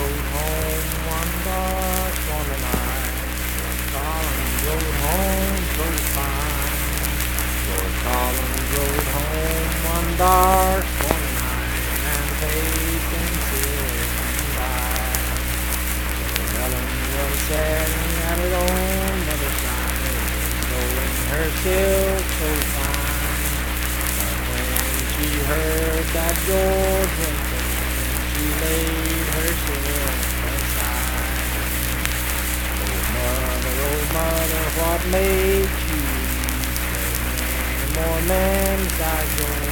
rode home one dark stormy night. George Collins rode home so fine. George Collins rode home one dark stormy night, and Peyton sitting by. Little Ellen was sitting at her own mother's side, sewing her silk so fine. But when she heard that George was dead, she laid her silk aside. Oh mother, what made you weep? Many more men besides yours